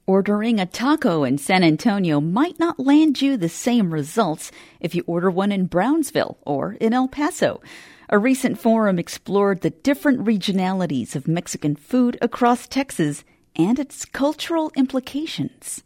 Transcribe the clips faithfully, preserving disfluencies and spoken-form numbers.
Ordering a taco in San Antonio might not land you the same results if you order one in Brownsville or in El Paso. A recent forum explored the different regionalities of Mexican food across Texas and its cultural implications.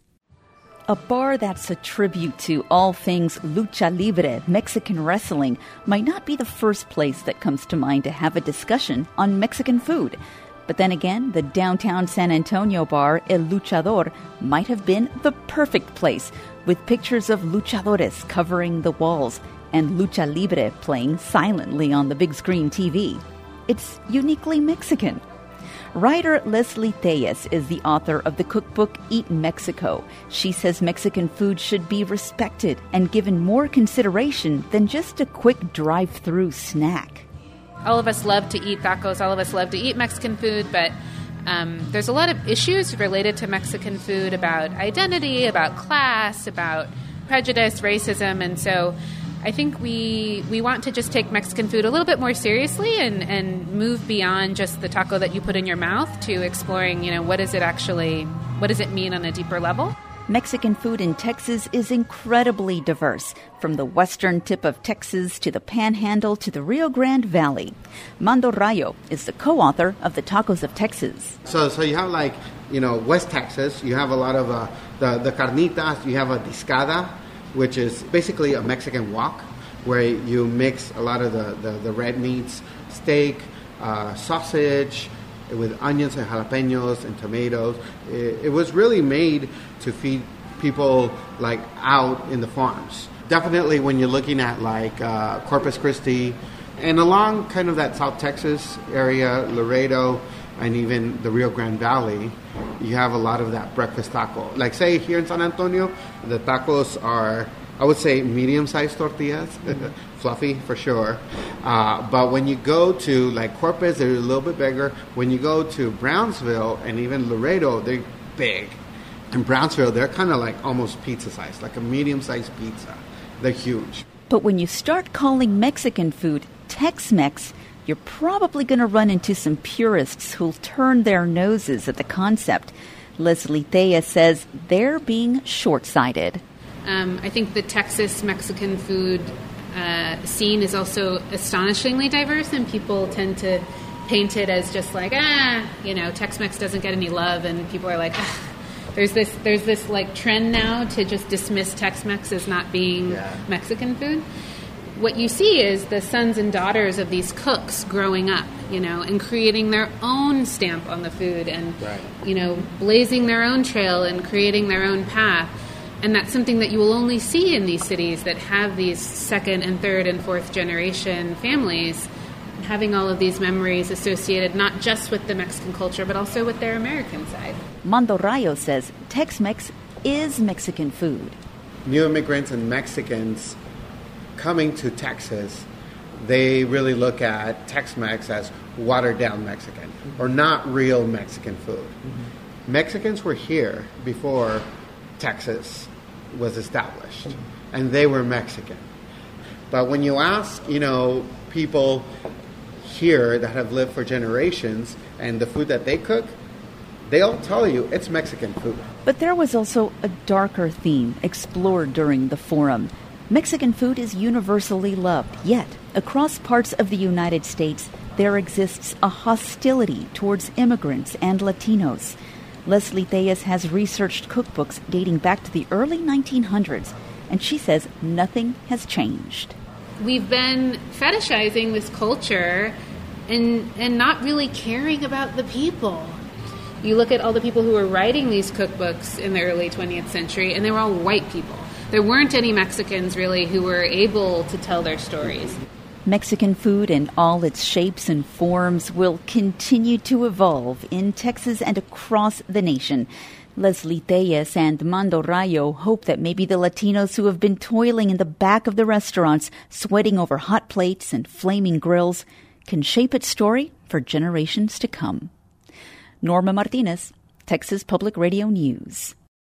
A bar that's a tribute to all things lucha libre, Mexican wrestling, might not be the first place that comes to mind to have a discussion on Mexican food. But then again, the downtown San Antonio bar, El Luchador, might have been the perfect place, with pictures of luchadores covering the walls and lucha libre playing silently on the big screen T V. It's uniquely Mexican. Writer Leslie Tellez is the author of the cookbook Eat Mexico. She says Mexican food should be respected and given more consideration than just a quick drive-through snack. All of us love to eat tacos. All of us love to eat Mexican food, but um, there's a lot of issues related to Mexican food about identity, about class, about prejudice, racism, and so I think we we want to just take Mexican food a little bit more seriously and, and move beyond just the taco that you put in your mouth to exploring, you know, what is it actually, what does it mean on a deeper level? Mexican food in Texas is incredibly diverse, from the western tip of Texas to the Panhandle to the Rio Grande Valley. Mando Rayo is the co-author of the Tacos of Texas. So so you have like, you know, West Texas, you have a lot of uh, the, the carnitas, you have a discada, which is basically a Mexican wok, where you mix a lot of the, the, the red meats, steak, uh, sausage, with onions and jalapenos and tomatoes. It, it was really made to feed people like out in the farms. Definitely when you're looking at like uh, Corpus Christi and along kind of that South Texas area, Laredo, and even the Rio Grande Valley, you have a lot of that breakfast taco. Like say here in San Antonio, the tacos are, I would say, medium-sized tortillas, fluffy for sure. Uh, but when you go to like Corpus, they're a little bit bigger. When you go to Brownsville and even Laredo, they're big. In Brownsville, they're kind of like almost pizza-sized, like a medium-sized pizza. They're huge. But when you start calling Mexican food Tex-Mex, you're probably going to run into some purists who'll turn their noses at the concept. Leslie Tellez says they're being short-sighted. Um, I think the Texas Mexican food uh, scene is also astonishingly diverse, and people tend to paint it as just like, ah, you know, Tex-Mex doesn't get any love, and people are like, ah. There's this, there's this like trend now to just dismiss Tex-Mex as not being yeah. Mexican food. What you see is the sons and daughters of these cooks growing up, you know, and creating their own stamp on the food and, right. you know, blazing their own trail and creating their own path. And that's something that you will only see in these cities that have these second and third and fourth generation families having all of these memories associated not just with the Mexican culture, but also with their American side. Mando Rayo says Tex-Mex is Mexican food. New immigrants and Mexicans coming to Texas, they really look at Tex-Mex as watered-down Mexican, mm-hmm. or not real Mexican food. Mm-hmm. Mexicans were here before Texas was established, mm-hmm. and they were Mexican. But when you ask, you know, people here that have lived for generations and the food that they cook, they'll tell you it's Mexican food. But there was also a darker theme explored during the forum. Mexican food is universally loved, yet across parts of the United States, there exists a hostility towards immigrants and Latinos. Leslie Tellez has researched cookbooks dating back to the early nineteen hundreds, and she says nothing has changed. We've been fetishizing this culture and and not really caring about the people. You look at all the people who were writing these cookbooks in the early twentieth century, and they were all white people. There weren't any Mexicans, really, who were able to tell their stories. Mexican food in all its shapes and forms will continue to evolve in Texas and across the nation. Leslie Tellez and Mando Rayo hope that maybe the Latinos who have been toiling in the back of the restaurants, sweating over hot plates and flaming grills, can shape its story for generations to come. Norma Martinez, Texas Public Radio News.